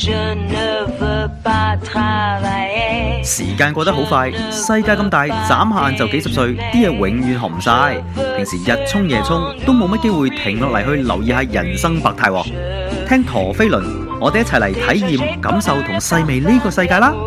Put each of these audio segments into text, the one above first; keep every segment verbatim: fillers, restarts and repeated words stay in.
時間過得好快，世界咁大，眨下眼就幾十歲，啲嘢永遠學唔晒。平時日衝夜衝，都冇乜機會停落嚟去留意下人生百態。聽陀飛輪，我哋一齊嚟體驗、感受同細味呢個世界啦！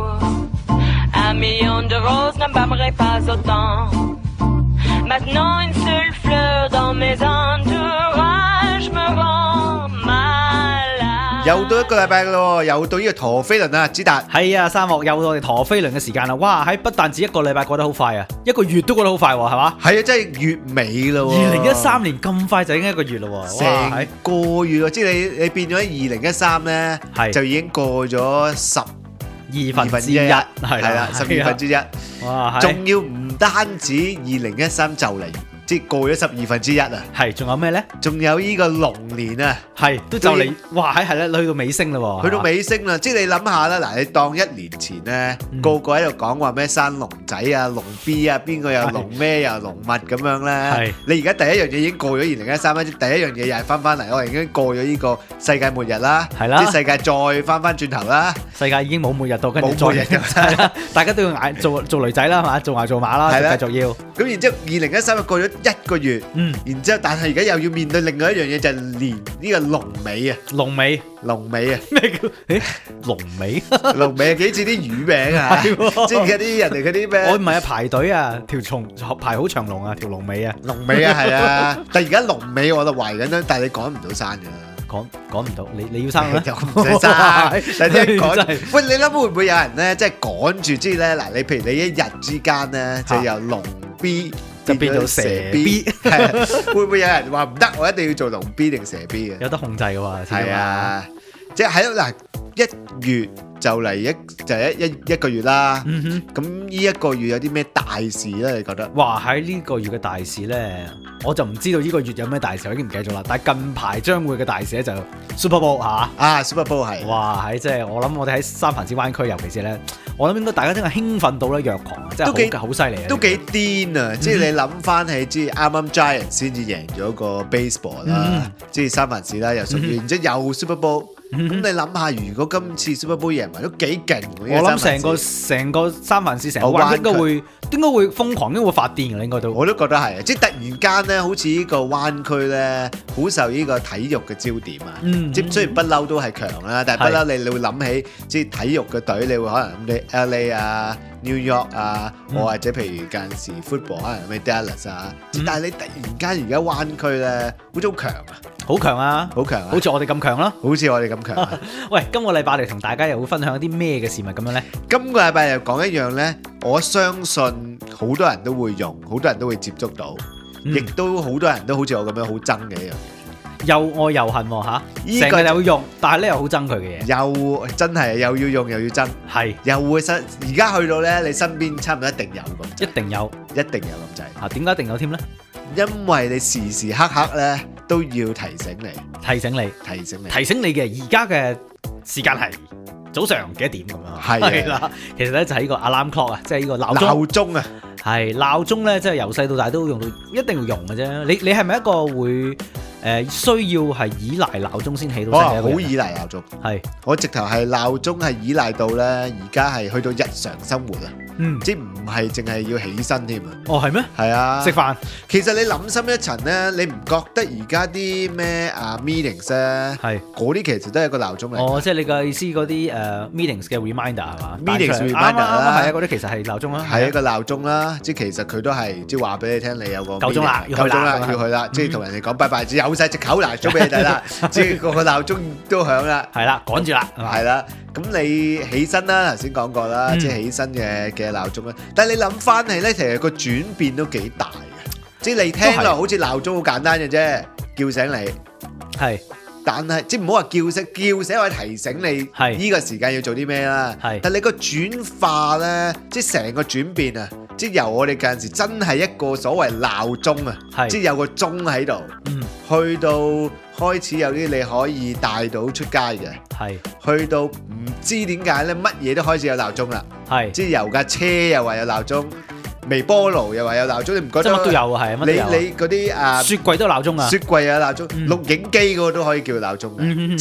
又到一個禮拜咯，又到呢個陀飛輪啊，子達。 係啊，沙漠又到我哋陀飛輪嘅時間啦！哇，喺不但止一個禮拜過得好快啊，一個月都過得好快喎，係嘛？ 係啊，真係月尾咯。 二零一三年咁快就已經一個月咯， 成個月喎，即係你你變咗二零一三咧，就已經過咗十二分之一，係啦， 十二分之一。哇，仲要唔單止二零一三就嚟。即係過咗十二分之一啊！ 係，仲有咩咧？ 仲有呢個龍年啊！ 係，都就嚟，哇！係係啦，去到尾聲啦喎！ 去到尾聲啦，即係你諗下啦，嗱，你當一年前咧，個個喺度講話咩生龍仔啊、龍 B 啊，邊個又龍咩又龍乜咁樣咧？你而家第一樣嘢已經過咗二零一三啦，第一樣嘢又係翻翻嚟，我哋已經過咗呢個世界末日啦，係啦，即係世界再翻翻轉頭啦，世界已經冇末日到，跟住再末日係啦，大家都要捱做做女仔啦，係嘛？做牙做馬啦，繼續要。咁然之後，二零一三就過咗一個月，嗯，然之後，但係而家又要面對另外一樣嘢，就係年呢個龍尾啊，龍尾，龍尾啊，咩叫誒龍尾？龍尾幾似啲魚名啊，即係嗰啲人哋嗰啲咩？我唔係啊，排隊啊，條蟲排好長龍啊，條龍尾啊，龍尾啊，係啊，但係而家龍尾我就懷緊啦，但係你趕唔到生㗎啦。講講唔到，你你要生咩？就唔使生，但係啲趕，喂，你諗會唔會有人咧，即係趕住知咧？嗱，你譬如你一日之間咧，就由龍 B 就變到蛇 B， 係會唔會有人話唔得？我一定要做龍 B 定蛇 B 嘅？有得控制嘅喎，係啊，即係喺嗱一月就嚟一就係一一一個月啦。嗯哼，咁呢一個月有啲咩大事咧？你覺得？哇！喺呢個月嘅大事咧，我就唔知道呢個月有咩大事，我已經唔記得咗啦。但係近排將會嘅大事咧就 Super Bowl 嚇啊 Super Bowl 係哇喺即係我諗我哋喺三藩市灣區，尤其是咧，我諗應該大家真係興奮到咧弱狂啊！真係好好犀利啊！都幾癲啊！即係你諗翻起，即係啱啱 Giants 先至贏咗個 baseball 啦，即係三藩市啦，又屬於然之後又 Super Bowl。咁你諗下，如果今次 Super Bowl 贏埋都幾勁，我諗成個成個三藩市成個灣應該會應該會瘋狂，應該會發癲嘅，應該都我都覺得係，即係突然間咧，好似呢個灣區咧，好受呢個體育嘅焦點啊！嗯、即係雖然不嬲都係強啦，但係不嬲你你會諗起即係體育嘅隊，你會可能諗起 L A 啊、New York 啊，嗯、或者譬如間時 football 可能咩 Dallas 啊，嗯、但係你突然間而家灣區咧，好似好強啊！好強啊！好強啊！好似我哋咁強咯，好似我哋咁強啊！喂，今個禮拜嚟同大家又會分享一啲咩嘅事物咁樣呢？今個禮拜又講一樣呢，我相信好多人都會用，好多人都會接觸到，亦、嗯、都好多人都好似我咁樣好憎嘅一樣嘢，又愛又恨喎嚇！成個又會用，但係咧又好憎佢嘅嘢，又真係又要用又要憎，係又會身而家去到呢，你身邊差唔多一定有咁，一定有，一定有咁滯嚇。點解一定有添呢？因為你時時刻刻咧都要提醒你，提醒你，提醒你，提醒你嘅而家嘅時間係早上幾點咁樣？係啦，其實咧就係呢個 alarm clock 啊，即係呢個鬧鐘。鬧鐘啊，係鬧鐘咧，即係由細到大都用到，一定要用嘅啫。你你係咪一個會誒需要係依賴鬧鐘先起到聲嘅人？好依賴鬧鐘，係我直頭係鬧鐘係依賴到咧，而家係去到日常生活啊。嗯，即係唔係淨係要起身添啊？哦，係咩？係啊，食飯。其實你諗深一層咧，你唔覺得而家啲咩啊 meetings 咧，係嗰啲其實都係一個鬧鐘嚟。哦，即係你嘅意思嗰啲誒 meetings 嘅 reminder 係嘛 ？meetings reminder 啦，係啊，嗰啲其實係鬧鐘啦，係一個鬧鐘啦。即係其實佢都係即係話俾你聽，你有個夠鐘啦，夠鐘啦，要去啦。即係同人哋講拜拜，只有晒隻口嗱，咗俾你睇啦。即係個個鬧鐘都響啦，係啦，趕住啦，係啦。咁你起身啦，頭先講過啦，即係起身嘅嘅鬧鐘啦。但係你諗翻起咧，其實個轉變都幾大嘅。即係你聽落好似鬧鐘好簡單嘅啫，叫醒你係。但係即係唔好話叫醒，叫醒我提醒你係呢個時間要做啲咩啦。係。但係你個轉化咧，即係成個轉變啊！即係由我哋嗰陣時真係一個所謂鬧鐘啊，即係有個鐘喺度，嗯，去到開始有啲你可以帶到出街嘅，係，去到唔知點解咧，乜嘢都開始有鬧鐘啦，係，即係由架車又話有鬧鐘，微波爐又話有鬧鐘，你唔覺得？乜都有啊，係乜都有。你你嗰啲啊雪櫃都有鬧鐘啊，雪櫃有鬧鐘，錄影機嗰個都可以叫鬧鐘嘅，即係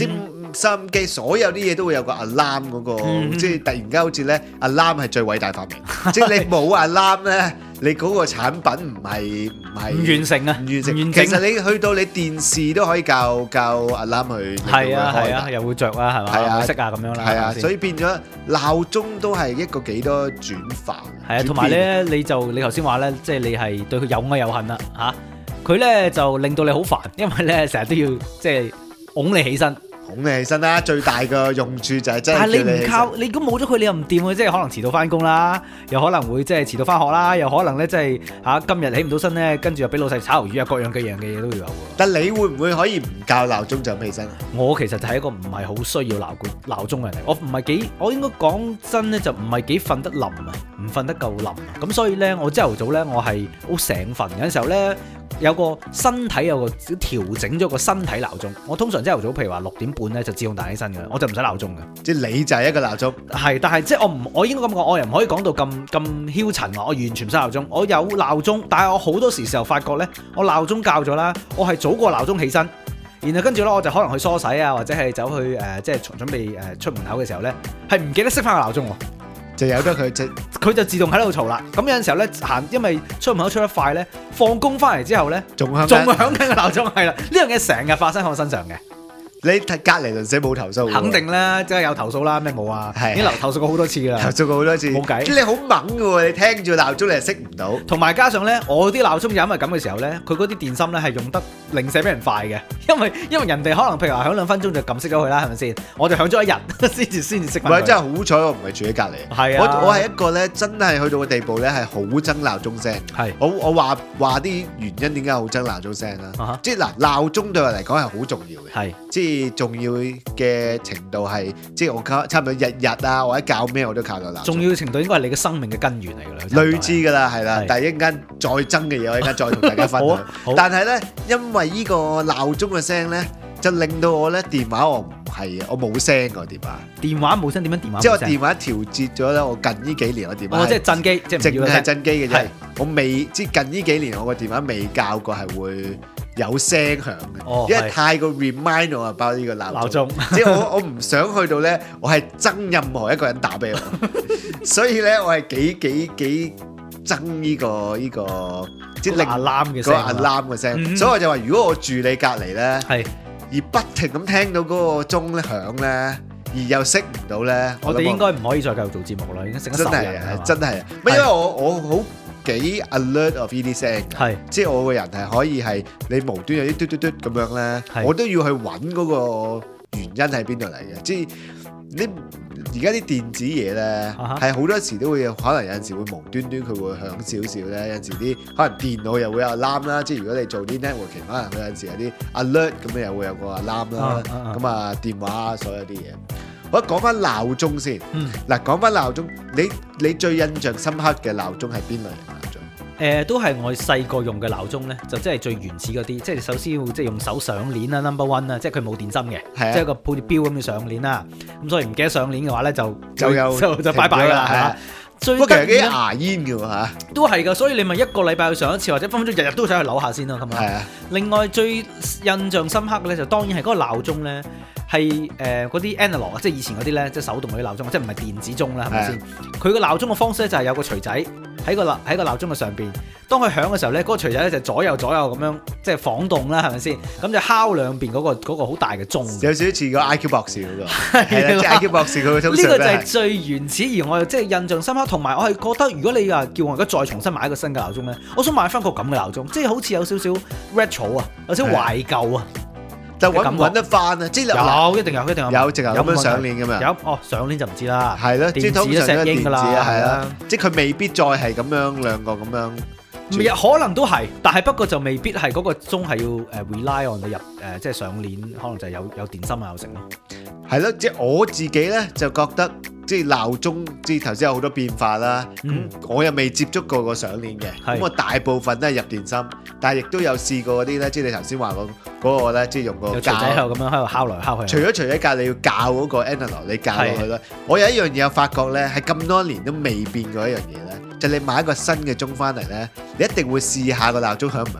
收音機，所有啲嘢都會有個 alarm 嗰個， 嗯即係突然間好似咧 alarm 係最偉大發明，即係你冇 alarm 咧，你嗰個產品唔係唔係唔完成啊， 唔完成。 完整其實你去到你電視都可以教教 alarm 去係啊係開啊，又會着啊係嘛， 係啊會熄啊咁樣啦， 係啊， 係咪先所以變咗鬧鐘都係一個幾多轉化。 係啊，同埋咧，你就你頭先話咧，即係你係對佢有愛有恨啦嚇。佢咧就令到你好煩，因為咧成日都要即係拱你起身。 拱你起身啦，最大嘅用處就係真係但係叫起身你唔靠，你如果冇咗佢，你又唔掂喎，即係可能遲到翻工啦，又可能會即係遲到翻學啦，又可能咧即係嚇今日起唔到身咧，跟住又俾老細炒魷魚啊，各樣各樣嘅嘢都要有喎。 但你會唔會可以唔校鬧鐘就咁起身啊？ 我其實就係一個唔係好需要鬧鐘鬧鐘嘅人嚟，我唔係幾，我應該講真咧就唔係幾瞓得冧啊，唔瞓得夠冧啊，咁所以咧我朝頭早咧我係好醒瞓，有陣時候咧有個身體有個調整咗個身體鬧鐘，我通常朝頭早譬如話六點半咧就自動彈起身嘅，我就唔使鬧鐘嘅。 即係你就係一個鬧鐘， 係，但係即係我唔，我應該咁講，我又唔可以講到咁咁囂塵話，我完全唔使鬧鐘。我有鬧鐘，但係我好多時時候發覺咧，我鬧鐘校咗啦，我係早過鬧鐘起身，然後跟住咧我就可能去梳洗啊，或者係走去誒、呃、即係準備誒出門口嘅時候咧，係唔記得熄翻個鬧鐘喎。 就由得佢即佢就自動喺度嘈啦。咁有陣時候咧行，因為出門口出得快咧，放工翻嚟之後咧， 仲響仲響緊個鬧鐘，係啦。呢樣嘢成日發生喺我身上嘅。 你睇隔離鄰舍冇投訴喎？ 肯定啦，即係有投訴啦，咩冇啊？ 係已經留投訴過好多次噶啦， 投訴過好多次， 冇計即係你好猛嘅喎，你聽住鬧鐘你係熄唔到。 同埋加上咧，我啲鬧鐘就因為咁嘅時候咧，佢嗰啲電芯咧係用得零舍比人快嘅，因為因為人哋可能譬如話響兩分鐘就撳熄咗佢啦，係咪先？我就響咗一日先至先至熄翻佢。 唔係真係好彩，我唔係住喺隔離。 係啊， 我我係一個咧，真係去到個地步咧，係好憎鬧鐘聲。 係我我話話啲原因點解好憎鬧鐘聲啦？ 啊哈即係嗱，鬧鐘對我嚟講係好重要嘅。 係即係重要嘅程度係，即係我靠差唔多日日啊，或者教咩我都靠到鬧鐘。 重要程度應該係你嘅生命嘅根源嚟㗎啦。 類似㗎啦，係啦係。 但係一陣間再憎嘅嘢，我一陣間再同大家分享好啊。好但係咧，因為呢個鬧鐘嘅聲咧，就令到我咧電話我唔係我冇聲個電話。 電話冇聲點樣電話冇聲？ 即係我電話調節咗咧，我近呢幾年我電話哦，即係震機，即係唔淨係要嘅聲。 震機嘅啫係。 我未即係近呢幾年我個電話未教過係會有聲響嘅， 哦係因為太過 remind 我包呢個鬧鐘。 鬧鐘即係我我唔想去到咧，我係憎任何一個人打俾我，所以咧我係幾幾幾憎呢個呢個即係令 alarm 嘅嗰個聲啊 alarm 嘅聲。 嗯所以我就話，如果我住你隔離咧， 係而不停咁聽到嗰個鐘咧響咧，而又熄唔到咧， 我哋諗應該唔可以再繼續做節目啦，已經成咗真係十日啦啊，真係啊，唔係因為我我好幾 alert of 呢啲聲嘅， 係即係我個人係可以係你無端有啲嘟嘟嘟咁樣咧， 係我都要去揾嗰個原因喺邊度嚟嘅，即係你而家啲電子嘢咧啊哈係好多時都會可能有陣時會無端端佢會響少少咧，有陣時啲可能電腦又會有 alarm 啦，即係如果你做啲 networking，可能佢有陣時有啲 alert 咁樣又會有個 alarm 啦， 啊啊啊咁啊電話所有啲嘢。我講翻鬧鐘先， 嗯嗱講翻鬧鐘，你你最印象深刻嘅鬧鐘係邊類型鬧鐘？ 誒都係我細個用嘅鬧鐘咧，就真係最原始嗰啲，即係首先要即係用手上鏈啦 ，number one 啦，即係佢冇電芯嘅， 係啊即係個好似錶咁嘅上鏈啦。咁所以唔記得上鏈嘅話咧，就就有就就拜拜㗎啦，係嘛？最不過其實啲得意咧牙煙嘅喎嚇， 都係㗎，所以你咪一個禮拜去上一次，或者分分鐘日日都想去扭下先咯，咁啊。 係啊， 另外最印象深刻嘅咧，就當然係嗰個鬧鐘咧，係誒嗰啲 analog 啊，即係以前嗰啲咧，即係手動嗰啲鬧鐘，即係唔係電子鐘啦，係咪先？佢個鬧鐘嘅方式咧就係有個錘仔喺個鬧喺個鬧鐘嘅上邊，當佢響嘅時候咧，嗰、嗰個錘仔咧就左右左右咁樣即係晃動啦，係咪先？咁就敲兩邊嗰、嗰個嗰好大嘅鐘。 有少少似個 I Q 博士嗰個，係啦，即係 I Q 博士佢會通呢個就係常都係最原始，而我又即係印象深刻，同埋我係覺得，如果你話叫我而家再重新買一個新嘅鬧鐘咧，我想買翻個咁嘅鬧鐘，即係好似有少少 retro 啊，有少少懷舊啊。 但揾唔揾得翻啊？即係有一定有，一定有。 有直頭咁樣上鏈咁樣。 有哦，上鏈就唔知啦。 係咯，即係通常都係電子啊，係啦，即係佢未必再係咁樣兩個咁樣。 可能都係，但係不過就未必係嗰個鐘係要誒 rely on 你入誒即係上鏈，可能就係有有電芯啊有成咯。 係咯，即係我自己咧就覺得，即係鬧鐘，即係頭先有好多變化啦。咁、 嗯、 我又未接觸過個上鏈嘅，咁是我大部分都係入電芯，但係亦都有試過嗰啲咧，即係你頭先話個嗰個咧，即係用個有錘仔喺度咁樣喺度敲來敲去。 除咗除咗架你要校嗰個 analog，你校落去啦。我有一樣嘢我發覺咧，係咁多年都未變過一樣嘢咧，就係、你買一個新嘅鐘翻嚟咧，你一定會試下個鬧鐘響唔響。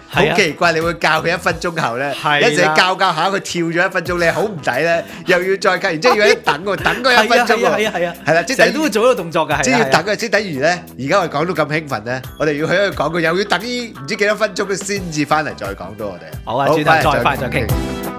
好奇怪，你會教佢一分鐘後咧，一直教教下佢跳咗一分鐘咧，好唔抵咧，又要再教，然之後要喺等喎，等嗰一分鐘喎， 係啊係啊， 係啦，即係成日都會做呢個動作㗎， 即係要等嘅，即係等於咧，而家我哋講到咁興奮咧，我哋要喺度講佢又要等於唔知幾多分鐘先至翻嚟再講到我哋。 好啊，轉頭再翻再傾。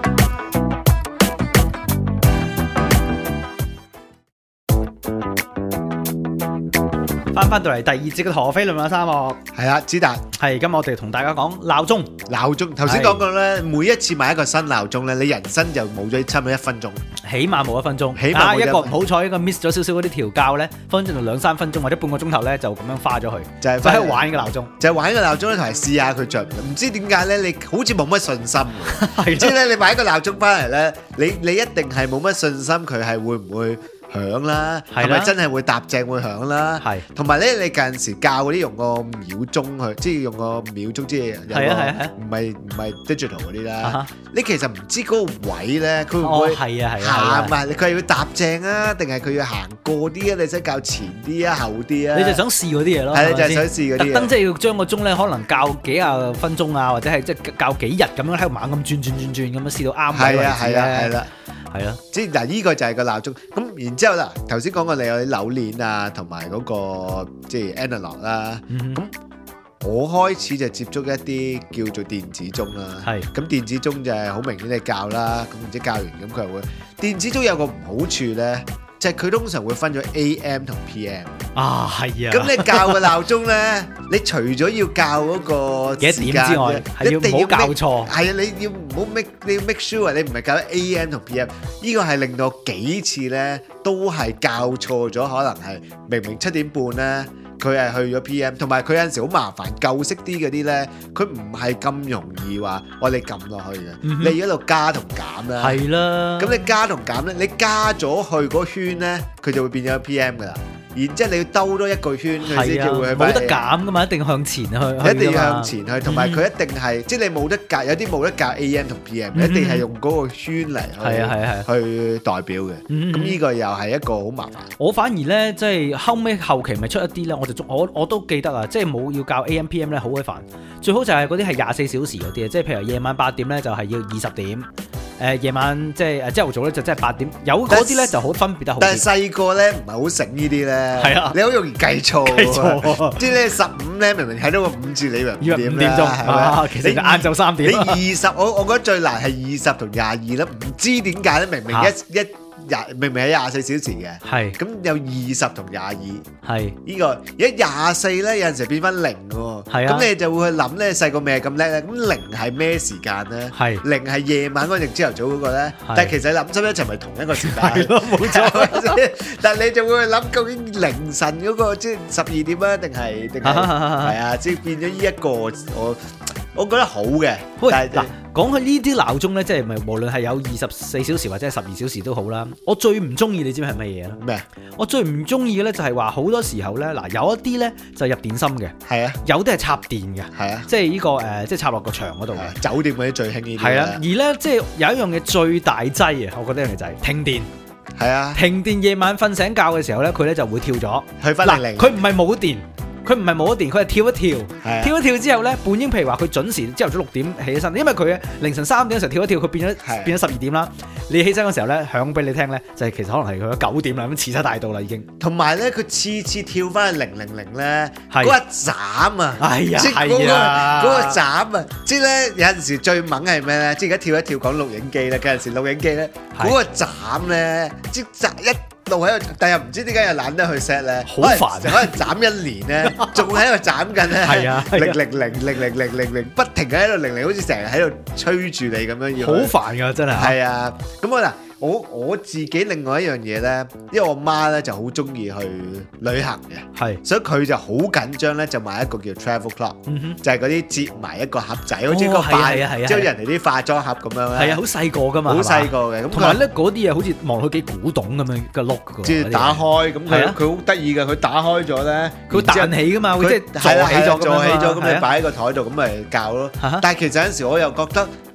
翻翻到嚟第二節嘅陀飛輪啊，三樂係啊，子達係，今日我哋同大家講鬧鐘。鬧鐘頭先講過咧，每一次買一個新鬧鐘咧，你人生就冇咗差唔多一分鐘， 起碼冇一分鐘。 起碼一個唔好彩，一個 miss 咗少少嗰啲調校咧，分鐘就兩三分鐘或者半個鐘頭咧，就咁樣花咗去，就係喺度玩嘅鬧鐘， 就係玩嘅鬧鐘咧，同埋試下佢著。唔知點解咧，你好似冇乜信心嘅，即係咧，你買一個鬧鐘翻嚟咧，你你一定係冇乜信心，佢係會唔會響啦，係咪真係會搭正會響啦？係，同埋咧，你近時教嗰啲用個秒鐘去，即係用個秒鐘，即係有個唔係唔係 digital 嗰啲啦。你其實唔知嗰個位咧，佢會唔會係啊係行啊？佢係要搭正啊，定係佢要行過啲啊？你想教前啲啊，後啲啊？ 你就想試嗰啲嘢咯， 係你就係想試嗰啲。特登即係要將個鐘咧，可能教幾廿分鐘啊，或者係即係教幾日咁樣喺度猛咁轉轉轉轉咁樣試到啱位置咧。係啊係啊係啦。係咯，即係嗱，呢個就係個鬧鐘。咁然之後啦，頭先講過你有啲扭鏈啊，同埋嗰個即係 analog 啦。咁我開始就接觸一啲叫做電子鐘啦。係，咁電子鐘就係好明顯你教啦。咁然之後教完，咁佢又會電子鐘有個唔好處咧，就係佢通常會分咗 A M 同 P M。啊，係啊。咁你教個鬧鐘咧，你除咗要教嗰個幾多點之外，係要唔好教錯。係啊，你要唔好 make 你要 make sure 你唔係教咗 A M 同 P M。呢個係令到幾次咧都係教錯咗，可能係明明七點半咧，佢係去咗 P M。同埋佢有陣時好麻煩，舊式啲嗰啲咧，佢唔係咁容易話我哋撳落去嘅。你一路加同減啦。係啦。咁你加同減咧，你加咗去嗰圈咧，佢就會變咗 P M 噶啦。然之後你要兜多一個圈，佢先叫會去。冇得減噶嘛，一定向前去。一定要向前去，同埋佢一定係，即係你冇得教，有啲冇得教 A M 同 P M，一定係用嗰個圈嚟去去代表嘅。咁呢個又係一個好麻煩。我反而咧，即係後尾後期咪出一啲咧，我就我我都記得啊，即係冇要教 A M P M 咧，好鬼煩。最好就係嗰啲係廿四小時嗰啲啊，即係譬如夜晚八點咧，就係要二十點。誒夜晚即係誒朝頭早咧就真係八點，有嗰啲咧就好分別得好。但係細個咧唔係好醒呢啲咧，係啊，你好容易計錯。計錯，即係咧十五咧明明睇到個五字，你以為五點啦，係咪？其實晏晝三點。你二十，我我覺得最難係二十同廿二啦，唔知點解咧？明明一一。廿明明係廿四小時嘅，係咁有二十同廿二，係呢個而家廿四咧有陣時變翻零喎，係啊，咁你就會去諗咧細個未係咁叻咧，咁零係咩時間咧？係零係夜晚嗰陣朝頭早嗰個咧，但係其實諗深一層咪同一個時間，係咯冇錯，但係你就會去諗究竟凌晨嗰個即係十二點啊，定係定係係啊，即係變咗呢一個我我覺得好嘅，但係嗱。講起呢啲鬧鐘咧，即係咪無論係有二十四小時或者係十二小時都好啦。我最唔中意你知唔知係乜嘢咧？咩？我最唔中意嘅咧就係話好多時候咧，嗱有一啲咧就入電芯嘅，係啊，有啲係插電嘅，係啊，即係呢個誒，即係插落個牆嗰度嘅。酒店嗰啲最興呢啲。係啊，而咧即係有一樣嘢最大劑啊，我覺得一樣嘢就係停電。係啊，停電夜晚瞓醒覺嘅時候咧，佢咧就會跳咗去翻零零。佢唔係冇電。佢唔係冇咗電，佢係跳一跳，啊、跳一跳之後咧，本應譬如話佢準時朝頭早六點起身，因為佢凌晨三點嘅時候跳一跳，佢變咗、啊、變咗十二點啦。你起身嘅時候咧，響俾你聽咧，就係、是、其實可能係佢咗九點啦，咁遲晒大到啦已經。同埋咧，佢次次跳翻去零零零咧，嗰個斬啊，係啊，即係嗰個嗰個斬啊，即係咧有陣時最猛係咩咧？即係而家跳一跳講錄影機咧，有陣時錄影機咧嗰個斬咧，即係斬一。路喺度，但又唔知點解又懶得去 set 咧，好煩，可能斬一年咧，仲喺度斬緊咧，係啊，零零零零零零零零，不停喺度零零，好似成日喺度催住你咁樣要，好煩㗎真係，係啊，咁我嗱。我我自己另外一樣嘢咧，因為我媽咧就好中意去旅行嘅，係，所以佢就好緊張咧，就買一個叫 travel clock，就係嗰啲摺埋一個盒仔，好似個化，即係人哋啲化妝盒咁樣咧，係啊，好細個噶嘛，好細個嘅，同埋咧嗰啲嘢好似望落去幾古董咁樣嘅 look 嘅，即係打開咁佢佢好得意嘅，佢打開咗咧，佢彈起噶嘛，佢即係坐起咗，坐起咗咁你擺喺個台度咁咪教咯。但係其實有陣時我又覺得。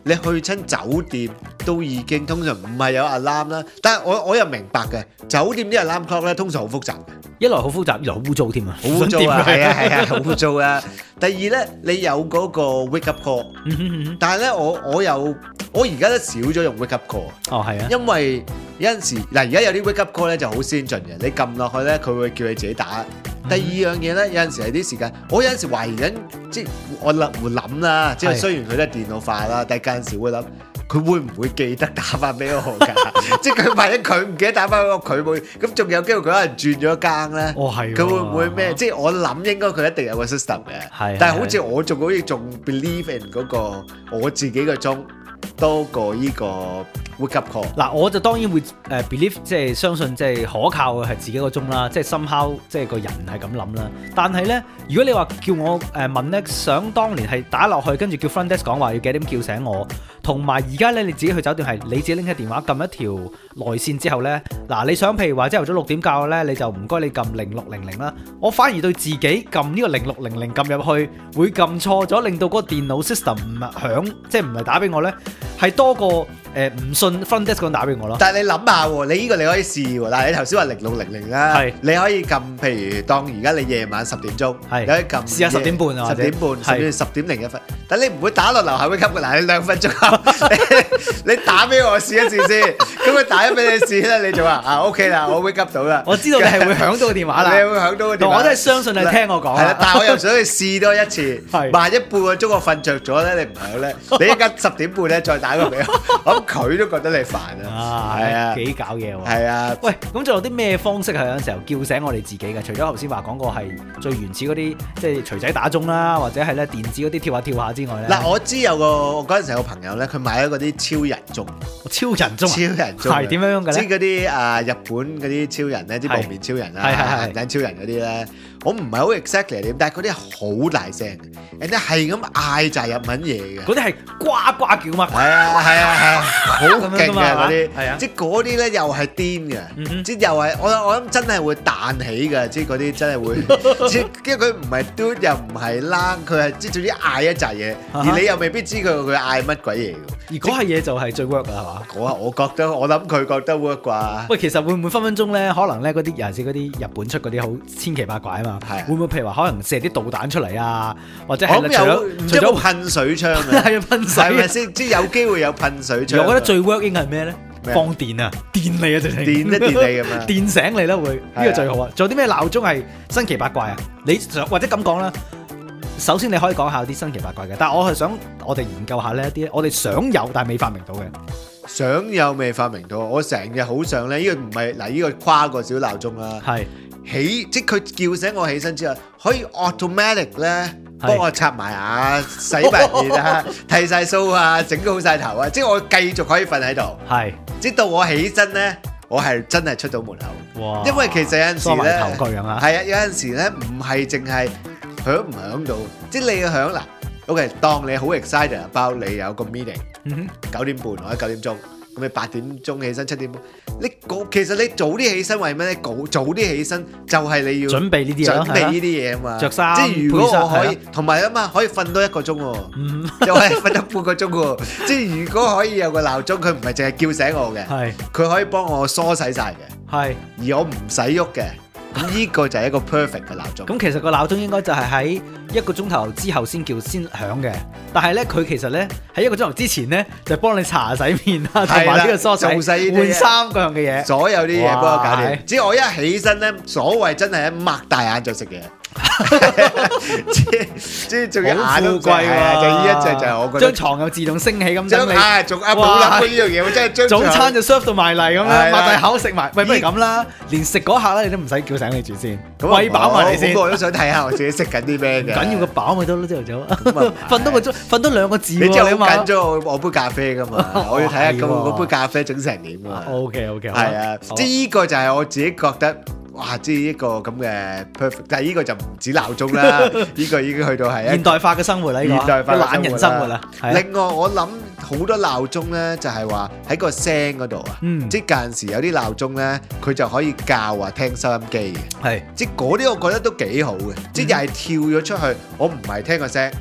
你去親酒店都已經通常唔係有 alarm 啦，但係我我又明白嘅，酒店啲 alarm clock 咧通常好複雜嘅， 一來好複雜，二來好污糟添啊， 好污糟啊，係啊係啊，好污糟啊。第二咧，你有嗰個 wake up call，但係咧我我有我而家都少咗用 wake up call。 哦係啊， 因為有陣時嗱，而家有啲 wake up call 咧就好先進嘅，你撳落去咧佢會叫你自己打。第二樣嘢咧，有陣時係啲時間，我有陣時懷疑緊，即係我諗會諗啦，即係雖然佢都係電腦化啦，但係有陣時會諗。佢會唔會記得打翻俾我㗎？即係佢萬一佢唔記得打翻俾我，佢會咁仲有機會佢可能轉咗更咧。 哦係。 佢會唔會咩？即係我諗應該佢一定有個 system 嘅。係。但係好似我仲好似仲 believe in 嗰個我自己個鐘多過呢個 wake up call。嗱， 我就當然會誒 believe 即係相信即係可靠嘅係自己個鐘啦，即係 somehow 即係個人係咁諗啦。但係咧，如果你話叫我誒問咧，想當年係打落去，跟住叫 front desk 講話要幾點叫醒我。同埋而家咧，你自己去酒店係你自己拎起電話撳一條內線之後咧，嗱你想譬如話朝頭早六點教咧，你就唔該你撳零六零零啦。我反而對自己撳呢個零六零零撳入去會撳錯咗，令到嗰個電腦 system 唔響，即係唔係打俾我咧，係多過誒唔信 front desk 講打俾我咯。 但係你諗下喎，你呢個你可以試喎。嗱，你頭先話零六零零啦，你可以撳譬如當而家你夜晚十點鐘，你可以撳試下十點半啊， 十點半甚至十點零一分。但你唔會打落樓下會級嘅，嗱你兩分鐘。你, 你打俾我試一試先，咁佢打咗俾你試咧，你就話啊 OK 啦，我 wake up 到啦。我知道你係會響到個電話啦，你會響到個電話。我真係相信你聽我講。係啦，但係我又想去試多一次。萬一半個鐘我瞓着咗咧，你唔響咧，你一間十點半咧再打個俾我，咁佢都覺得你煩啊。係啊，幾搞嘢喎。係啊。喂，咁仲有啲咩方式係有陣時候叫醒我哋自己嘅？除咗頭先話講過係最原始嗰啲，即係錘仔打鐘啦，或者係咧電子嗰啲跳下跳下之外咧。嗱，我知有個我嗰陣時有個朋友咧，佢買咗嗰啲超人鐘，超人鐘，超人鐘係點樣嘅咧？即係嗰啲啊日本嗰啲超人咧，啲蒙面超人啊，鹹蛋超人嗰啲咧，我唔係好 exactly 點，但係嗰啲好大聲，人哋係咁嗌就係日文嘢嘅，嗰啲係呱呱叫嘛，係啊係啊係啊，好勁嘅嗰啲，係啊，即係嗰啲咧又係癲嘅，即係又係我我諗真係會彈起嘅，即係嗰啲真係會，即係因為佢唔係嘟又唔係冷，佢係即係總之嗌一紮嘢，而你又未必知佢佢嗌乜鬼嘢嘅。而嗰係嘢就係最 work 㗎係嘛？我我覺得我諗佢覺得 work 啩。喂，其實會唔會分分鐘咧？可能咧嗰啲尤其是嗰啲日本出嗰啲好千奇百怪啊嘛。係。會唔會譬如話可能射啲導彈出嚟啊？或者係除咗除咗噴水槍啊？係噴水。係咪先？即係有機會有噴水槍。我覺得最 work 應該係咩咧？放電啊！電你啊！直情電一電你咁樣。電醒你啦會，呢個最好啊！仲有啲咩鬧鐘係新奇百怪啊？你想或者咁講啦。首先你可以講下啲新奇百怪嘅，但係我係想我哋研究下呢一啲我哋想有但係未發明到嘅。想有未發明到，我成日好想咧，呢、呢個唔係嗱呢個跨個小鬧鐘啦，係起即係佢叫醒我起身之後，可以 automatic 咧幫我刷埋牙、洗埋面啊、剃晒鬚啊、整好晒頭啊，即係我繼續可以瞓喺度，係直到我起身咧，我係真係出到門口。哇！因為其實有陣時咧，係啊，有陣時咧唔係淨係。響唔響到？即係你嘅響嗱 ，OK，當你好 excited 包你有個 meeting，九點半或者九點鐘，咁你八點鐘起身，七點半，你其實你早啲起身為咩咧？早早啲起身就係你要準備呢啲嘢，準備呢啲嘢啊嘛。着衫，即係如果我可以，同埋啊嘛，可以瞓多一個鐘喎，又係瞓得半個鐘喎。即係如果可以有個鬧鐘，佢唔係淨係叫醒我嘅，係佢可以幫我梳洗晒嘅，係而我唔使喐嘅。咁呢個就係一個 perfect 嘅鬧鐘。咁其實個鬧鐘應該就係喺一個鐘頭之後先叫先響嘅。但係咧，佢其實咧喺一個鐘頭之前咧，就幫你搽洗面啊，同埋呢個梳洗、換衫嗰樣嘅嘢，所有啲嘢幫我搞掂。只要我一起身咧，所謂真係一擘大眼就食嘢。即即仲要眼都貴喎，就呢一隻就係我覺得張床又自動升起咁，張啊仲啊冇諗過呢樣嘢，真係張早餐就 serve 到埋嚟咁樣，擘大口食埋。喂，不如咁啦，連食嗰下咧你都唔使叫醒你住先，餵飽埋你先。我都想睇下我自己食緊啲咩嘅。緊要個飽咪得咯，朝頭早。瞓多個鐘，瞓多兩個字。你知我好緊張我杯咖啡噶嘛？我要睇下咁嗰杯咖啡整成點啊。OK OK，係啊，即係呢個就係我自己覺得。哇！即係一個咁嘅 perfect，但係呢個就唔止鬧鐘啦，呢個已經去到係現代化嘅生活啦，呢個現代化懶人生活啦。另外我諗好多鬧鐘咧，就係話喺個聲嗰度啊，即係間時有啲鬧鐘咧，佢就可以教話聽收音機嘅，係即係嗰啲我覺得都幾好嘅，即係又係跳咗出去，我唔係聽個聲，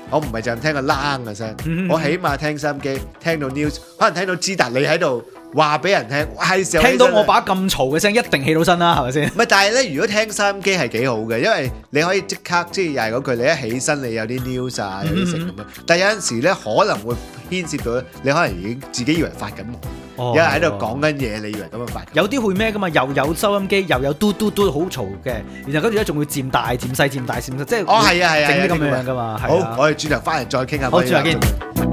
我唔係就咁聽個啷嘅聲， 嗯我起碼聽收音機，聽到 news，可能聽到知達你喺度話俾人聽，係時候聽到我把咁嘈嘅聲，一定起到身啦，係咪先？ 唔係，但係咧，如果聽收音機係幾好嘅，因為你可以即刻即係又係嗰句，你一起身你有啲 news 啊，有啲食咁樣。但係有陣時咧，可能會牽涉到你可能已經自己以為發緊夢， 哦有人喺度講緊嘢，你以為咁樣發緊。 有啲會咩噶嘛？又有收音機，又有嘟嘟嘟好嘈嘅，然後跟住咧仲會漸大、漸細、漸大、漸細，即係哦係啊係啊， 整啲咁樣噶嘛。 好，我哋轉頭翻嚟再傾下。 好，轉頭見。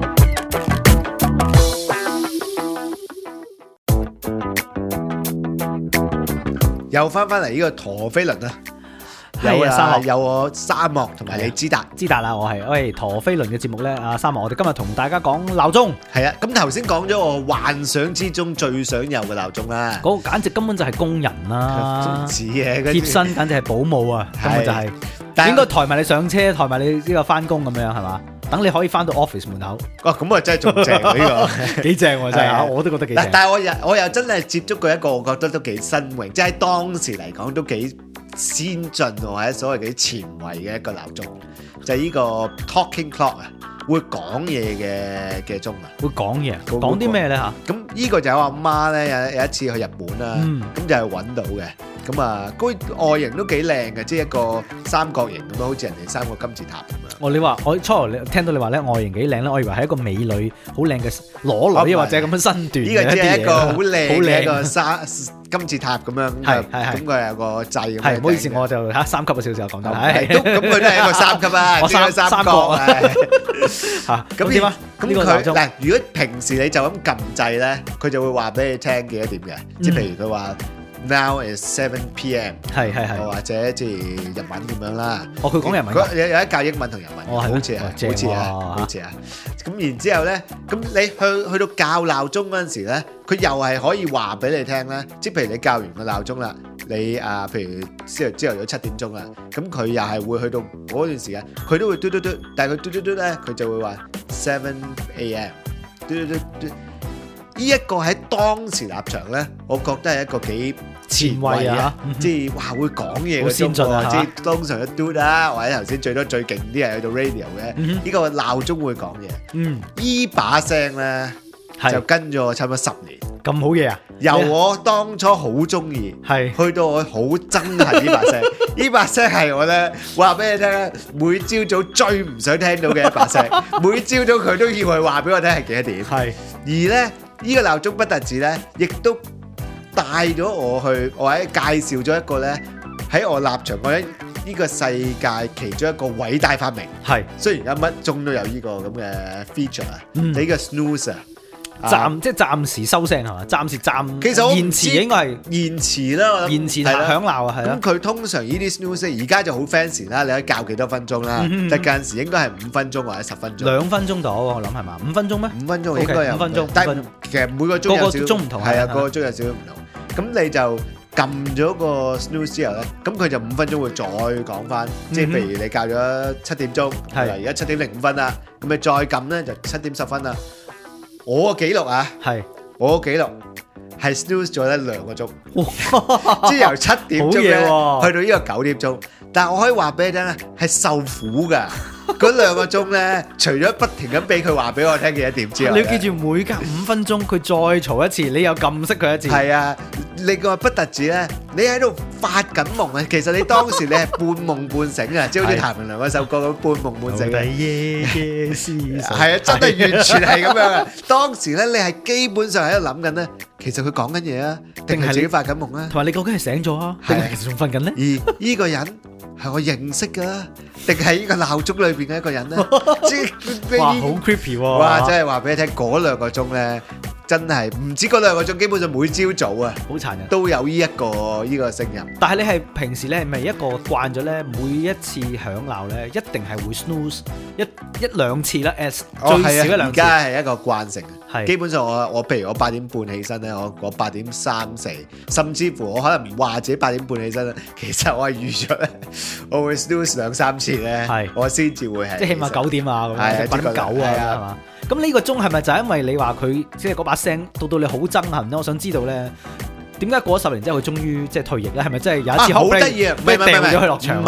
又翻翻嚟呢個陀飛輪啊！有係啊沙漠有我沙漠同埋你知達， 知達啦，我係喂陀飛輪嘅節目咧，阿沙漠，我哋今日同大家講鬧鐘。 係啊，咁頭先講咗我幻想之中最想有嘅鬧鐘啦， 嗰個簡直根本就係工人啦， 唔似嘅貼身簡直係保姆啊，根本就係但應該抬埋你上車，抬埋你呢個翻工咁樣係嘛？等你可以翻到 office 門口。 哇，咁啊真係仲正喎呢個， 幾正喎真係係啊啊！我都覺得幾正。 但係我又我又真係接觸過一個，我覺得都幾新穎，即係當時嚟講都幾先進或者所謂幾前衛嘅一個鬧鐘，就係呢個 talking clock 啊，會講嘢嘅嘅鐘啊。 會講嘢， 嗰講啲咩咧嚇？ 咁呢個就係我阿媽咧有有一次去日本啦， 嗯咁就係揾到嘅。咁啊，嗰外形都幾靚嘅，即係一個三角形咁樣，好似人哋三個金字塔咁樣。 哦，你話我初頭你聽到你話咧外形幾靚咧，我以為係一個美女，好靚嘅裸女，或者咁樣身段嘅呢個只係一個好好靚嘅一個沙金字塔咁樣， 係係係咁佢有個掣咁樣。 係唔好意思，我就嚇三級嘅少少講得係都咁佢都係一個三級啊， 我三呢個三三角角啊係嚇咁點啊？ 咁呢個鬧鐘佢嗱，如果平時你就咁撳掣咧，佢就會話俾你聽幾多點嘅，即係譬如佢話 Now is seven p m 係係係。 或者即係日文咁樣啦。 哦，佢講日文㗎。 佢有有一教英文同日文， 哦係咩好似啊哦，正好似啊， 喎好似啊。咁然之後咧，咁你去去到校鬧鐘嗰陣時咧，佢又係可以話俾你聽咧，即係譬如你校完個鬧鐘啦，你啊，譬如朝朝頭早七點鐘啦，咁佢又係會去到嗰段時間，佢都會嘟嘟嘟，但係佢嘟嘟嘟咧，佢就會話 seven a m 嘟嘟嘟嘟。呢一個喺當時立場咧，我覺得係一個幾前衛啊，即係哇會講嘢好嘅鐘喎， 先進啊即係通常都 do 啦，或者頭先最多最勁啲係去到 radio 嘅，呢個鬧鐘會講嘢。 嗯， 依把聲咧係就跟咗我差唔多十年， 咁好嘢啊！ 由我當初好中意， 係去到我好憎恨呢把聲。呢把聲係我咧話俾你聽咧，每朝早最唔想聽到嘅一把聲。每朝早佢都要去話俾我聽係幾多點。 係而咧呢個鬧鐘不特止咧，亦都帶咗我去，或者介紹咗一個咧喺我立場覺得呢個世界其中一個偉大發明。 係雖然而家乜鐘都有呢個咁嘅 feature 啊， 嗯呢個 snooze 啊。 暫即係暫時收聲係嘛？暫時暫其實我唔延知遲應該係延遲啦，我諗延遲係啦響鬧啊，係啦咁。佢通常呢啲 snooze 而家就好 fancy 啦，你可以校幾多分鐘啦， 嗯但係近時應該係五分鐘或者十分鐘。 兩分鐘到，我諗係嘛？五分鐘咩？ 五分鐘應該有 OK，五分鐘但係五分鐘其實每個鐘有個個少鐘唔同係啊， 係啊個個鐘有少少唔同。咁你就撳咗個 snooze 之後咧，咁佢就五分鐘會再講翻，即係譬如你校咗七點鐘， 係而家七點零五分啦，咁你再撳咧就七點十分啦。我個記錄啊， 係我個記錄係 snooze 咗咧兩個鐘。 哇即係由七點鐘咧好嘢喎去到呢個九點鐘，但係我可以話俾你聽咧，係受苦㗎。嗰兩個鐘咧，除咗不停咁俾佢話俾我聽幾多點之外你咧， 要記住每隔五分鐘佢再嘈一次，你又撳熄佢一次。 係啊，你個不特止咧，你喺度發緊夢啊！其實你當時你係半夢半醒啊，即係好似係譚詠麟嗰首歌咁半夢半醒到啊。 底夜夜思緒係啊，真係完全係咁樣啊！當時咧，你係基本上喺度諗緊咧，其實佢講緊嘢啊，定係自己發緊夢啊？ 同埋你究竟係醒咗啊，定係其實仲瞓緊咧？ 而呢個人係我認識㗎，定係呢個鬧鐘裏邊嘅一個人咧？即係哇，好 creepy 喎！ 哇！真係話俾你聽，嗰兩個鐘咧，真係唔止嗰兩個鐘，基本上每朝早啊好殘忍。 都有呢一個呢個聲音。 但係你係平時咧係咪一個慣咗咧？每一次響鬧咧，一定係會 snooze 一一兩次啦，as 哦， 最少一係啊，而兩次。 家係一個慣性啊。 係基本上我我譬如我八點半起身咧，我我八點三四，甚至乎我可能唔話自己八點半起身咧，其實我係預咗咧，我會 snooze 兩三次咧係， 我先至會係即係起碼九點啊咁係啊樣，八點九啊係啊係嘛？咁呢個鐘係咪就係因為你話佢即係嗰把聲到到你好憎恨咧？我想知道咧，點解過咗十年之後佢終於即係退役咧？係咪真係有一次啊好得意啊！唔係唔係唔係掉咗佢落場？ 唔係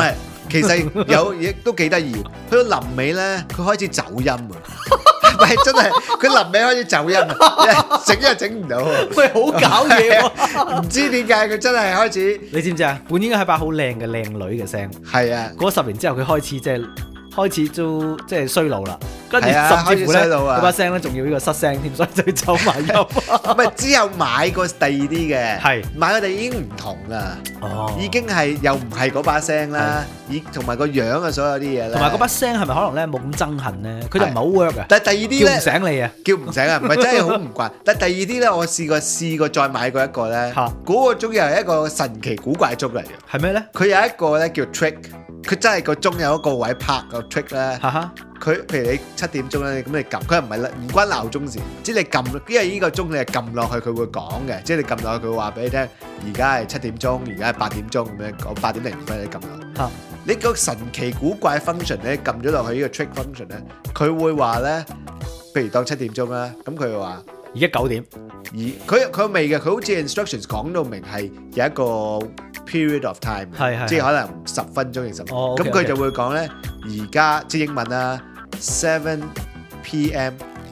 其實有亦都幾得意，去到臨尾咧，佢開始走音啊！唔係真係，佢臨尾開始走音啊！整又整唔到喎， 喂，好搞嘢喎！ 唔知點解佢真係開始， 你知唔知啊？本應該係把好靚嘅靚女嘅聲， 係啊， 過十年之後佢開始即係開始都即係衰老啦，跟住係啊甚至乎咧開始衰老啊嗰把聲咧仲要呢個失聲添，所以就要走埋音。 唔係之後買過第二啲嘅， 係買過第二已經唔同啦， 哦已經係又唔係嗰把聲啦，以同埋個樣啊，所有啲嘢咧， 同埋嗰把聲係咪可能咧冇咁憎恨咧？佢就唔係好 work 啊， 但係第二啲叫唔咧。 醒你啊！ 叫唔醒啊，唔係真係好唔慣。但係第二啲咧，我試過試過再買過一個咧， 嚇嗰個鐘又係一個神奇古怪鐘嚟嘅。 係咩咧？ 佢有一個咧叫 trick，佢真係個鐘有一個位拍個 trick 咧。 哈哈， 佢譬如你七點鐘咧，咁你撳，佢唔係唔關鬧鐘事，即係你撳，因為呢個鐘你係撳落去，佢會講嘅，即係你撳落去，佢會話俾你聽，而家係七點鐘，而家係八點鐘咁樣，我八點零分你撳落去。 嚇你個神奇古怪 function 咧，撳咗落去呢個 trick function 咧，佢會話咧，譬如當七點鐘啦，咁佢會話。 而家九點， 而佢佢未嘅，佢好似 instructions 講到明係有一個 period of time， 係係即係可能十分鐘定十分鐘， 哦咁 OK， 佢 OK 就會講咧，而家即係英文啦，seven p m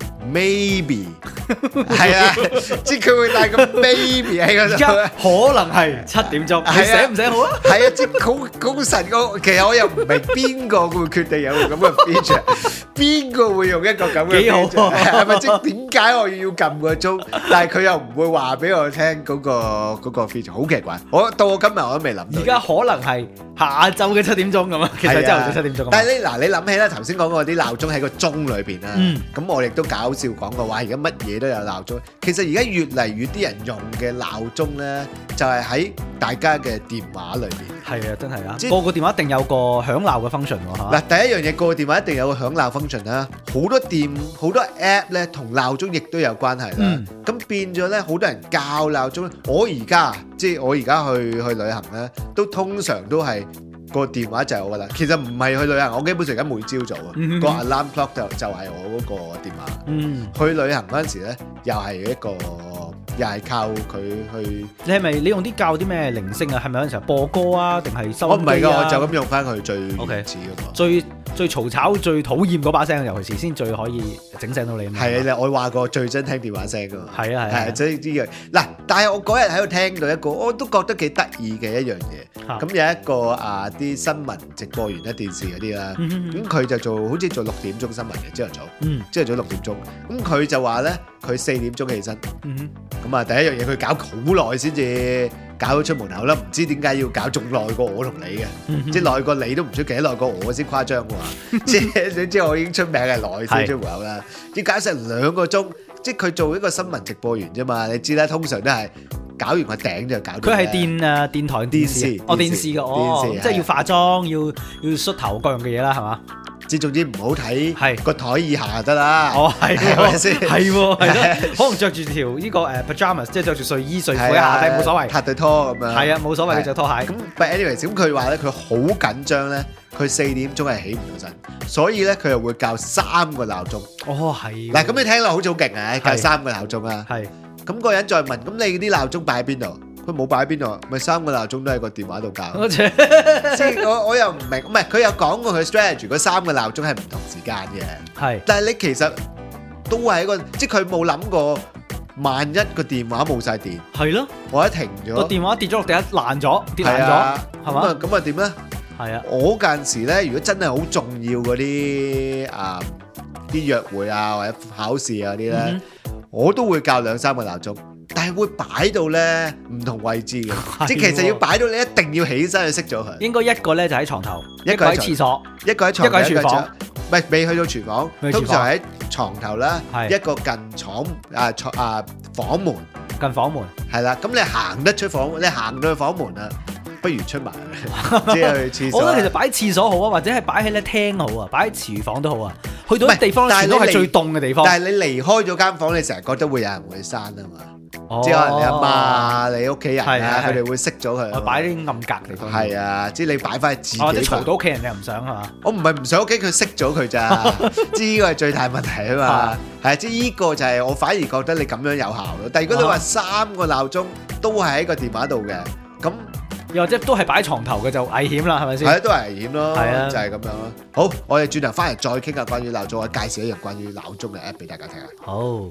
maybe 係啊，即係佢會帶個 maybe 喺嗰度。 而家可能係七點鐘，你寫唔寫好啊？ 係啊，即係好好神個，其實我又唔明邊個會決定有個咁嘅 feature，邊個會用一個咁嘅 feature？ 幾好啊係咪即係點解我要撳個鐘？但係佢又唔會話俾我聽嗰個嗰個 feature，好奇怪。我到我今日我都未諗到。 而家可能係下晝嘅七點鐘咁啊，其實朝頭早七點鐘咁啊。 但係你嗱，你諗起啦，頭先講過啲鬧鐘喺個鐘裏邊啦， 嗯咁我亦都搞笑講過話，而家乜嘢都有鬧鐘。其實而家越嚟越啲人用嘅鬧鐘咧，就係喺大家嘅電話裏邊。 係啊，真係啊， 即個個電話一定有個響鬧嘅 function 喎，係嘛？ 嗱，第一樣嘢個電話一定有個響鬧 function 啦，好多店好多 app 咧同鬧鐘亦都有關係啦。 嗯咁變咗咧，好多人教鬧鐘。我而家即係我而家去去旅行咧，都通常都係個電話就係我噶啦。其實唔係去旅行，我基本上而家每朝早啊， 嗯個 alarm clock 就就係我嗰個電話。 嗯， 去旅行嗰陣時咧，又係一個又係靠佢去。 你係咪你用啲教啲咩鈴聲啊？係咪有陣時候播歌啊，定係收我唔係㗎， 音機啊？ 我就咁用翻佢最原 OK 始嗰個。 最最嘈吵、最討厭嗰把聲，尤其是先最可以整醒到你啊嘛。 係啊，我話過最憎聽電話聲㗎嘛。 係啊係啊係即係呢樣嗱，但係我嗰日喺度聽到一個，我都覺得幾得意嘅一樣嘢。 嚇咁有一個啊啲新聞直播員咧，電視嗰啲啦， 嗯哼咁佢就做好似做六點鐘新聞嘅朝頭早， 嗯朝頭早六點鐘。咁佢就話咧，佢四點鐘起身。 嗯哼咁啊，第一樣嘢佢搞好耐先至搞到出門口啦，唔知點解要搞仲耐過我同你嘅， 嗯哼即係耐過你都唔出奇，耐過我先誇張喎。即係你知我已經出名係耐先出門口啦，要搞成兩個鐘，即係佢做一個新聞直播員啫嘛，你知啦，通常都係搞完個頂就搞掂啦。 佢係電誒電台電視電視哦電視嘅哦電視， 即係要化妝，要要梳頭各樣嘅嘢啦，係嘛？ 即係總之唔好睇係個台以下就得啦。 哦係係咪先係喎係咯，可能着住條呢個誒 pajamas，即係着住睡衣睡褲係啊下底冇所謂。 拍對拖咁樣。 係啊，冇所謂， 係佢着拖鞋。 咁 but anyways，咁佢話咧，佢好緊張咧，佢四點鐘係起唔到身，所以咧佢又會校三個鬧鐘。 哦係。 嗱，咁你聽落好似好勁啊，校係三個鬧鐘啊。 係咁個人再問，咁你啲鬧鐘擺喺邊度？佢冇擺喺邊度，咪三個鬧鐘都喺個電話度校。 我知即係我我又唔明，唔係佢有講過佢 strategy，嗰三個鬧鐘係唔同時間嘅。 係但係你其實都係一個，即係佢冇諗過，萬一個電話冇晒電， 係咯， 或者停個咗， 電話跌咗落地下爛咗，跌爛係啊， 咗，係嘛？ 咁啊咁啊點咧？ 係啊， 我嗰陣時咧，如果真係好重要嗰啲啊啲約會啊或者考試啊嗰啲咧， 嗯我都會校兩三個鬧鐘，但係會擺到咧唔同位置嘅， 係即係其實喎要擺到你一定要起身去熄咗佢， 應該一個咧就喺床頭，一一個喺個喺廁所， 一個喺床， 一個喺廚房就，唔係未去到廚房， 未去廚房通常喺床頭啦， 係一個近床啊床啊房門近房門。 係啦，咁你行得出房，你行到去房門啊，不如出埋去，即係去廁所啊。 我覺得其實擺喺廁所好啊，或者係擺喺咧廳好啊，擺喺廚房都好啊。去到唔係啲地方咧，全但係你離都係最凍嘅地方。 但係你離開咗間房，你成日覺得會有人會閂啊嘛， 哦即係可能你阿媽、你屋企人啊， 係係係佢哋會熄咗佢啊嘛。 我擺啲暗格地方。 係啊，即係你擺翻喺自己或者房嘈到屋企人，你又唔想係嘛？ 我唔係唔想屋企佢熄咗佢咋，即係呢個係最大問題啊嘛。係啊，即係呢個就係我反而覺得你咁樣有效咯。但係如果你話三個鬧鐘都係喺個電話度嘅，咁又或者都係擺喺床頭嘅就危險啦，係咪先？ 係啊，都係危險咯， 係啊就係咁樣咯。好，我哋轉頭翻嚟再傾下關於鬧鐘，我介紹一樣關於鬧鐘嘅 app 俾大家聽下。 好。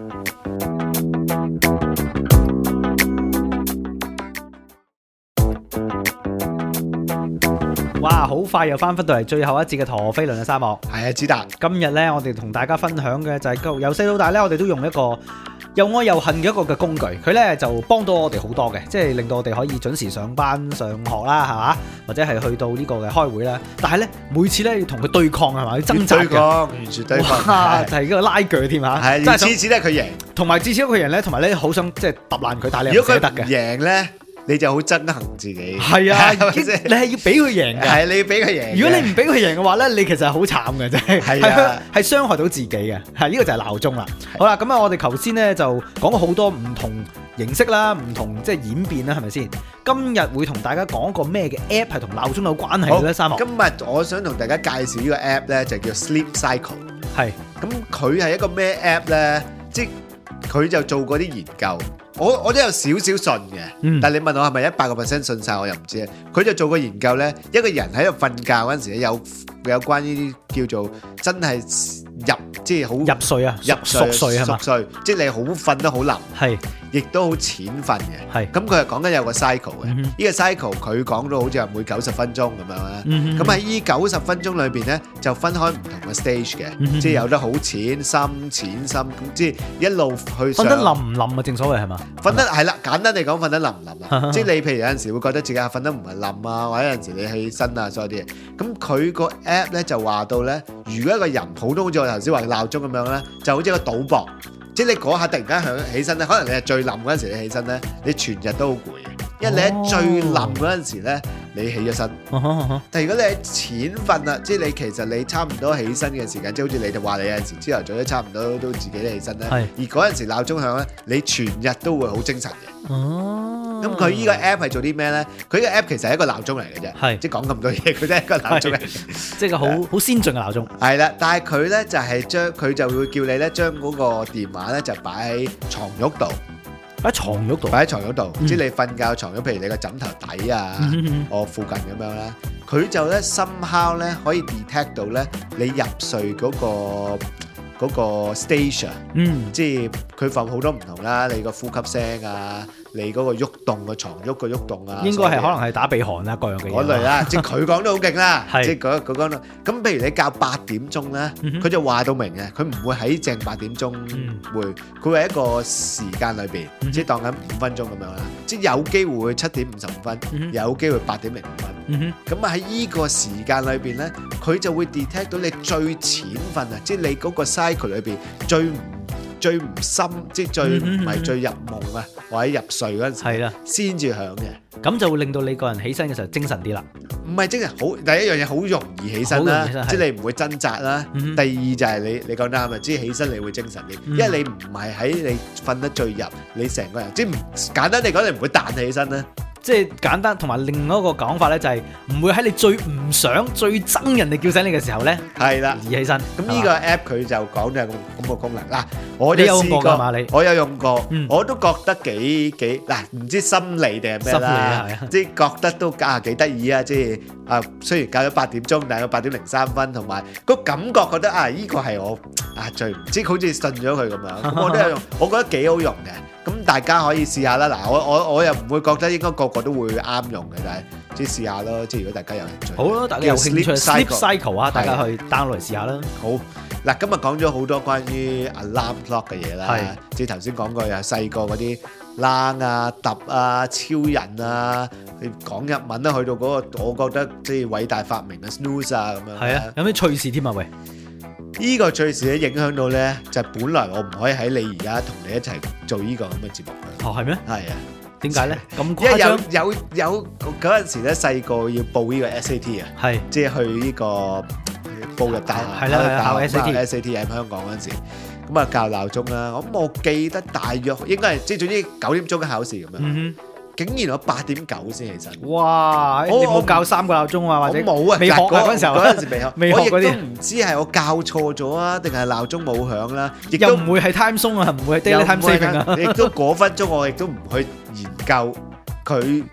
哇！好快又翻返到嚟最後一節嘅陀飛輪嘅沙漠。 係啊，子達。 今日呢，我哋同大家分享嘅就係由細到大呢，我哋都用一個又愛又恨嘅一個嘅工具。佢呢就幫到我哋好多嘅，即係令到我哋可以準時上班上學啦，係嘛？或者係去到呢個嘅開會啦。但係呢，每次呢要同佢對抗係嘛？要掙扎嘅。 對抗，完全對抗。 哇！就係嗰個拉鋸添嚇。 係，而次次都係佢贏。 同埋次次都佢贏呢，同埋呢好想即係揼爛佢，但係你如果佢唔捨得嘅。 贏呢？你就好憎恨自己， 係啊， 係咪先？ 你係要俾佢贏嘅， 係你要俾佢贏。 如果你唔俾佢贏嘅話咧，你其實係好慘嘅，真係係啊， 係傷害到自己嘅。係呢個就係鬧鐘啦。好啦，咁啊，我哋頭先咧就講過好多唔同形式啦，唔同即係演變啦，係咪先？今日會同大家講個咩嘅 app 係同鬧鐘有關係嘅咧？三毛， 今日我想同大家介紹呢個 app 咧，就叫 Sleep Cycle。 係， 咁佢係一個咩 app 咧？即係佢就做過啲研究。我我都有少少信嘅，嗯、但係你問我係咪一百個 percent 信晒，我又唔知。佢就做過研究咧，一個人喺度瞓覺嗰陣時咧，有有關於啲叫做真係入即係好入睡啊， 入熟睡係嘛？ 熟睡，即係你好瞓得好腍， 係， 亦都好淺瞓嘅。 係， 咁佢係講緊有個 cycle 嘅，呢、嗯、個 cycle 佢講到好似係每九十分鐘咁樣啦。咁喺呢九十分鐘裏邊咧，就分開唔同嘅 stage 嘅，嗯、即係有得好淺、深、淺、深，即係一路去上。瞓得冧唔冧啊？正所謂係嘛？ 瞓得係啦，簡單嚟講，瞓得冧唔冧啦。即係你譬如有陣時會覺得自己瞓得唔係冧啊，或者有陣時你起身啊，所有啲嘢。咁佢個 app 咧就話到咧，如果一個人普通好似我頭先話鬧鐘咁樣咧，就好似一個賭博，即係你嗰下突然間響起身咧，可能你係最冧嗰陣時你起身咧，你全日都好攰嘅，因為你喺最冧嗰陣時咧，你起咗身。但係如果你喺淺瞓啦，即係你其實你差唔多起身嘅時間，即係好似你就話你有陣時朝頭早都差唔多都自己都起身咧，而嗰陣時鬧鐘響咧，你全日都會好精神嘅。哦。咁佢呢個 app 係做啲咩咧？佢呢個 app 其實係一個鬧鐘嚟嘅啫，係即係講咁多嘢，佢都係一個鬧鐘嚟嘅， 即係個好好先進嘅鬧鐘。係啦，但係佢咧就係將佢就會叫你咧將嗰個電話咧就擺喺床褥度， 擺喺床褥度， 擺喺床褥度，即係你瞓覺床褥，譬如你個枕頭底啊，我附近咁樣啦，佢就咧 somehow 咧可以 detect 到咧你入睡嗰個嗰個 station，嗯，即係佢放好多唔同啦，你個呼吸聲啊。你嗰個喐動個床褥個喐動啊， 應該係可能係打鼻鼾啦，各樣嘅嘢。 嗰類啦，即係佢講得好勁啦，即係嗰嗰講到。咁譬如你較八點鐘咧，佢就話到明嘅，佢唔會喺正八點鐘會，佢係一個時間裏邊，即係當緊五分鐘咁樣啦。即係有機會七點五十五分，有機會八點零五分。咁啊喺依個時間裏邊咧，佢就會 detect 到你最淺瞓啊，即係你嗰個 cycle 裏邊最唔最唔深，即係最唔係最入夢啊，或者入睡嗰陣時，係啦，先至響嘅。 咁就會令到你個人起身嘅時候精神啲啦。 唔係精神，好第一樣嘢好容易起身啦，即係你唔會掙扎啦。第二就係你你講得啱啊，即係起身你會精神啲，因為你唔係喺你瞓得最入，你成個人即係唔簡單嚟講，你唔會彈起身啦。 即係簡單，同埋另一個講法咧，就係唔會喺你最唔想、最憎人哋叫醒你嘅時候咧，係啦，而起身。 咁呢個 app 佢就講咗咁咁個功能嗱，我有試過嘛？你我有用過，我都覺得幾幾嗱，唔知心理定係咩啦，即係覺得都啊幾得意啊！即係啊，雖然教咗八點鐘，但係八點零三分，同埋個感覺覺得啊，呢個係我啊最唔知好似信咗佢咁樣，咁我都有用，我覺得幾好用嘅。咁大家可以試下啦，嗱，我我我又唔會覺得應該個個都會啱用嘅，但係即係試下咯，即係如果大家有興趣， 好咯，大家有興趣 Sleep Cycle 啊，大家去 download 嚟試下啦。 好，嗱，今日講咗好多關於 alarm clock 嘅嘢啦，即係頭先講過又細個嗰啲冷啊、揼啊、超人啊，你講日文啦，去到嗰個我覺得即係偉大發明啊 snooze 啊咁樣。係啊，有咩趣事添啊？喂！呢個趣事咧影響到咧，就係本來我唔可以喺你而家同你一齊做呢個咁嘅節目嘅。哦，係咩？係啊。點解咧？咁誇張？因為有有有嗰陣時咧，細個要報呢個 S A T 啊，係即係去呢個報入大學，係啦，考 S A T S A T 喺香港嗰陣時，咁啊校鬧鐘啦。咁我記得大約應該係即係總之九點鐘嘅考試咁樣。竟然我八點九先起身，哇！你冇教三個鬧鐘啊，或者冇啊？未學嗰陣時候，嗰陣時未學，未學嗰啲，我亦都唔知係我教錯咗啊，定係鬧鐘冇響啦，亦都唔會係 time zone啊，唔會係 daily time saving啊，亦都嗰分鐘我亦都唔去研究佢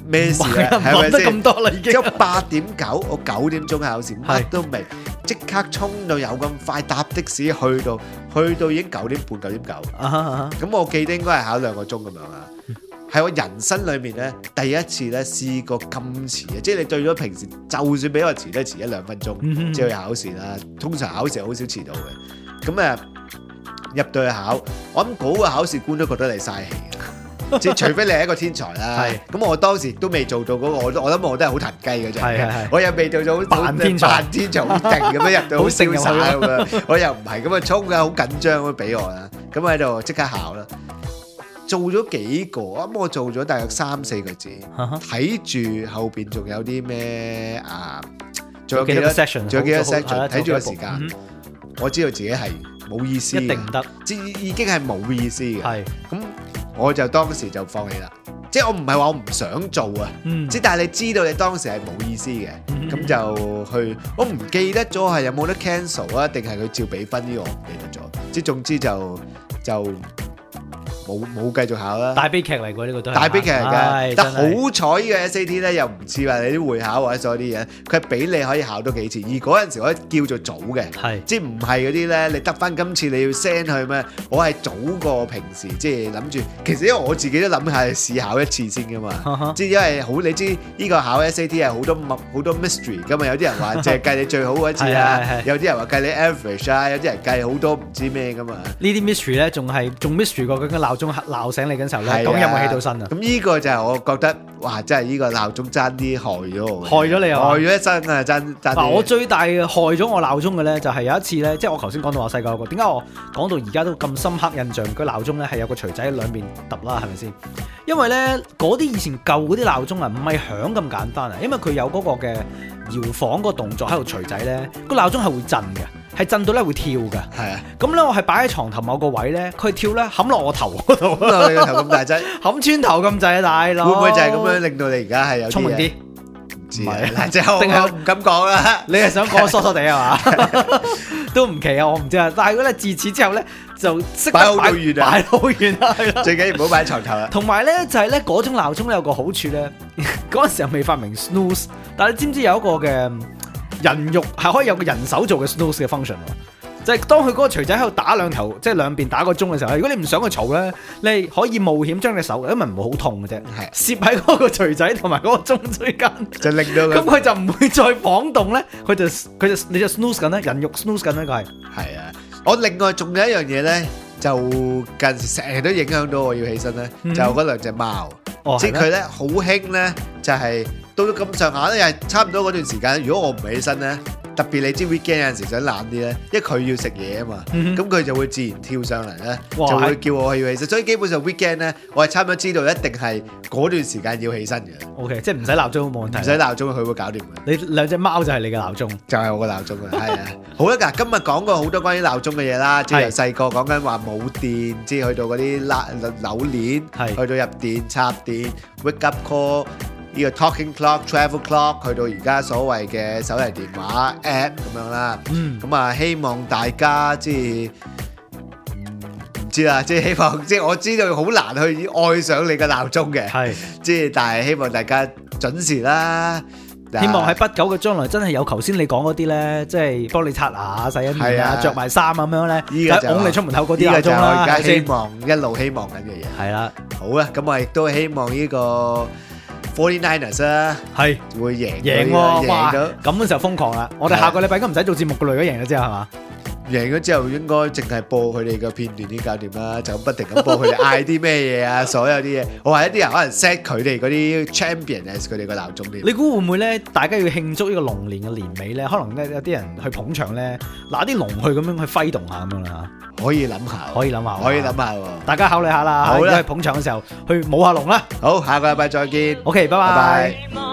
咩事啊？係咪忙得咁先？ 多啦已經。 即係八點九，我九點鐘考試，乜都未，即刻衝到有咁快搭的士去到，去到已經九點半、九點九。 啊哈啊哈咁我記得應該係考兩個鐘咁樣啊。係我人生裏面咧第一次咧試過咁遲嘅，即係你對咗平時就算俾我遲都係遲一兩分鐘， 嗯即係去考試啦。通常考試好少遲到嘅。咁誒入到去考，我諗嗰個考試官都覺得你嘥氣嘅，即係除非你係一個天才啦。 係咁我當時都未做到嗰個，我都我諗我都係好騰雞嘅啫。 係係係我又未到咗好扮天才扮天才好勁咁樣入到好好勁瀟灑咁樣，我又唔係咁啊衝嘅，好緊張咁俾我啦。咁喺度即刻考啦。做咗幾個，咁我做咗大約三四個字，睇住後邊仲有啲咩啊？仲有幾多 section？ 仲有幾多好 section？睇住個時間， 嗯我知道自己係冇意思嘅， 一定唔得， 即已經係冇意思嘅。 係咁，我就當時就放棄啦。即係我唔係話我唔想做啊， 嗯即係但係你知道你當時係冇意思嘅， 嗯咁就去。我唔記得咗係有冇得 cancel 啊，定係佢照俾分呢個我唔記得咗。即係總之就就。冇冇繼續考啦， 大悲劇嚟㗎呢個都係大悲劇嚟㗎。但好係彩呢個 S A T 咧又唔似話你啲會考或者所有啲嘢，佢係俾你可以考多幾次。而嗰陣時我叫做早嘅， 係即係唔係嗰啲咧，你得翻今次你要 send 去咩？我係早過平時，即係諗住。其實因為我自己都諗下試考一次先㗎嘛，即係因為好你知呢個考 S A T 係好多好多 mystery 㗎嘛。有啲人話淨係計你最好嗰次啊，有啲人話計你 average 啊，有啲人計好多唔知咩㗎嘛。 呢啲 mystery 咧仲係仲 mystery 過佢嘅鬧鐘鬧醒你嗰陣時候咧，咁有冇起到身啊？ 咁呢個就係我覺得，哇！真係呢個鬧鐘爭啲害咗我， 害咗你啊！ 害咗一身啊！爭爭嗱，我最大嘅害咗我鬧鐘嘅咧，就係有一次咧，即係我頭先講到我細個嗰個，點解我講到而家都咁深刻印象？個鬧鐘咧係有個錘仔喺兩邊揼啦，係咪先？因為咧嗰啲以前舊嗰啲鬧鐘啊，唔係響咁簡單啊，因為佢有嗰個嘅搖晃個動作喺度錘仔咧，個鬧鐘係會震嘅。係震到咧會跳㗎， 係啊！ 咁咧我係擺喺床頭某個位咧，佢跳咧冚落我頭嗰度， 冚落你個頭咁大劑， 冚穿頭咁滯啊，大佬！ 會唔會就係咁樣令到你而家係有聰明啲？ 唔知啊，嗱，即係我唔敢講啦。 你係想講疏疏地係嘛？都唔奇啊，我唔知啊。但係如果咧自此之後咧，就識得擺好遠啊， 擺好遠啊，係啦。 最緊要唔好擺喺床頭啦。 同埋咧就係咧嗰種鬧鐘有個好處咧，嗰陣時候未發明 snooze，但係你知唔知有一個嘅人肉係可以有個人手做嘅 snooze 嘅 function 喎？就係當佢嗰個錘仔喺度打兩頭，即係兩邊打個鐘嘅時候，如果你唔想佢嘈咧，你可以冒險將隻手，因為唔會好痛嘅啫，攝喺嗰個錘仔同埋嗰個鐘之間， 就令到咁佢就唔會再晃動咧，佢就佢就你就 snooze 緊咧，人肉 snooze 緊呢個係。 係啊，我另外仲有一樣嘢咧，就近時成日都影響到我要起身咧， 嗯、 就嗰兩隻貓，哦、即係佢咧好興咧，就係、是、到到咁上下咧，又係差唔多嗰段時間，如果我唔起身咧。特別你知 weekend 有陣時想懶啲咧，因為佢要食嘢啊嘛，咁佢、嗯、就會自然跳上嚟咧，就會叫我要起身。所以基本上 weekend 咧，我係差唔多知道一定係嗰段時間要起身嘅。 OK， 即係唔使鬧鐘冇問題， 唔使鬧鐘佢會搞掂嘅。 你兩隻貓就係你嘅鬧鐘， 就係我嘅鬧鐘啊！係啊，好啦，嗱，今日講過好多關於鬧鐘嘅嘢啦，即係由細個講緊話冇電，即係去到嗰啲拉扭鏈，去到入電插電 wake up call。呢個 talking clock、travel clock， 去到而家所謂嘅手提電話 app 咁樣啦。咁啊、嗯，希望大家即係唔知啦，即係希望即係我知道好難去愛上你嘅鬧鐘嘅。係是，即係但係希望大家準時啦。 希望喺不久嘅將來真係有頭先你講嗰啲咧，即係幫你刷牙、洗緊面啊、着埋衫咁樣咧， 依個就拱你出門口嗰啲鬧鐘啦。 我而家希望一路希望緊嘅嘢。係啦，好啦，咁我亦都希望呢個。forty-niners 啊，係會贏贏喎，哇！咁嘅時候瘋狂啦，我哋下個禮拜應該唔使做節目嘅啦，如果贏咗之後係嘛？ 贏咗之後應該淨係播佢哋嘅片段已經搞掂啦，就咁不停咁播佢哋嗌啲咩嘢啊，所有啲嘢。我話一啲人可能 set 佢哋嗰啲 champion as 佢哋個鬧鐘添。你估會唔會咧？大家要慶祝呢個龍年嘅年尾咧，可能咧有啲人去捧場咧，拿啲龍去咁樣去揮動下咁樣啦。 可以諗下， 可以諗下， 可以諗下喎。 大家考慮下啦，好啦，去捧場嘅時候去舞下龍啦。 好，下個禮拜再見。 OK，拜拜。